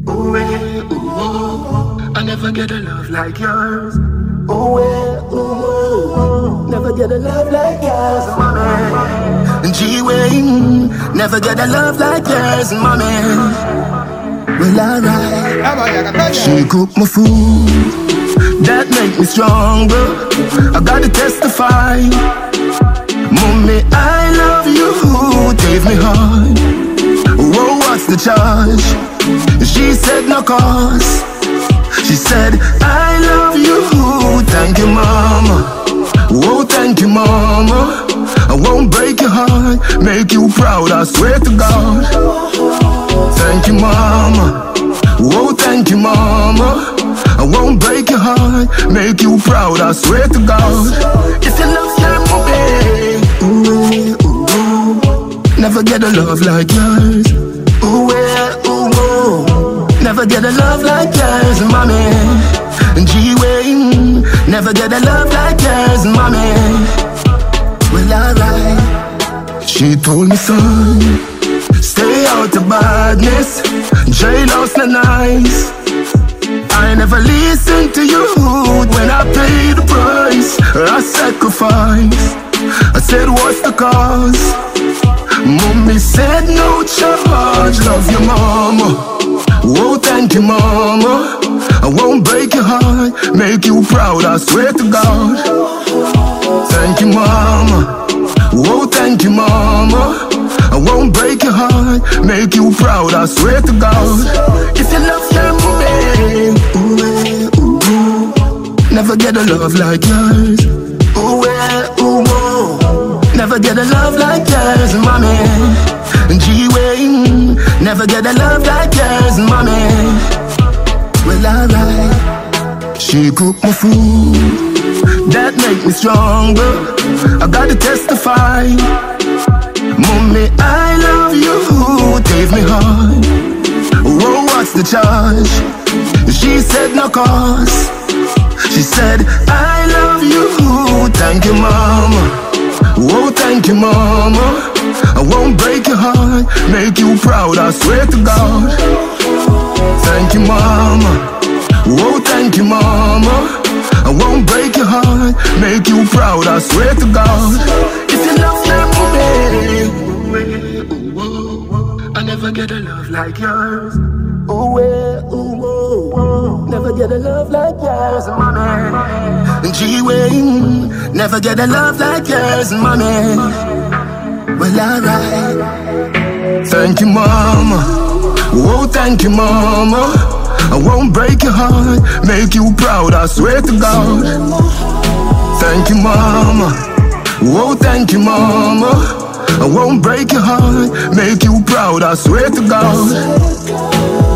Ooh, I never get a love like yours. Ooh, never get a love like yours, mommy. G-Wing, never get a love like yours, mommy. Well, alright. She cook my food, that make me stronger. I gotta testify. Mommy, I love you, gave me heart. Whoa, what's the charge? She said no cause. She said, I love you, thank you, mama. Whoa, thank you, mama. I won't break your heart, make you proud, I swear to God. Thank you, mama. Whoa, thank you, mama. I won't break your heart, make you proud, I swear to God. If you love your mommy, never get a love like yours. Never get a love like yours, mommy. G-Wing, never get a love like yours, mommy. Well, alright. She told me, son, stay out of badness. Jailhouse not nice. I never listened to you when I paid the price. I sacrificed. I said, what's the cause? Mommy said no charge. Love your mama. Whoa, thank you, mama. I won't break your heart, make you proud, I swear to God. Thank you, mama. Whoa, thank you, mama. I won't break your heart, make you proud, I swear to God. If you love your mommy, never get a love like yours. Never get a love like yours, mommy. G-Wing, never get a love like yours, mommy. Well, alright. She cook my food, that make me stronger. I gotta testify. Mommy, I love you, gave me heart. Whoa, what's the charge? She said no cause. She said, I love you, thank you, mama. Whoa, thank you, mama. I won't break your heart, make you proud, I swear to God. Thank you, mama. Whoa, thank you, mama. I won't break your heart, make you proud, I swear to God. If you love your mommy, I never get a love like yours. Never get a love like yours, mommy. G-Wing, never get a love like yours, mommy. Well, alright. Thank you, mama. Whoa, thank you, mama. I won't break your heart, make you proud, I swear to God. Thank you, mama. Whoa, thank you, mama. I won't break your heart, make you proud, I swear to God.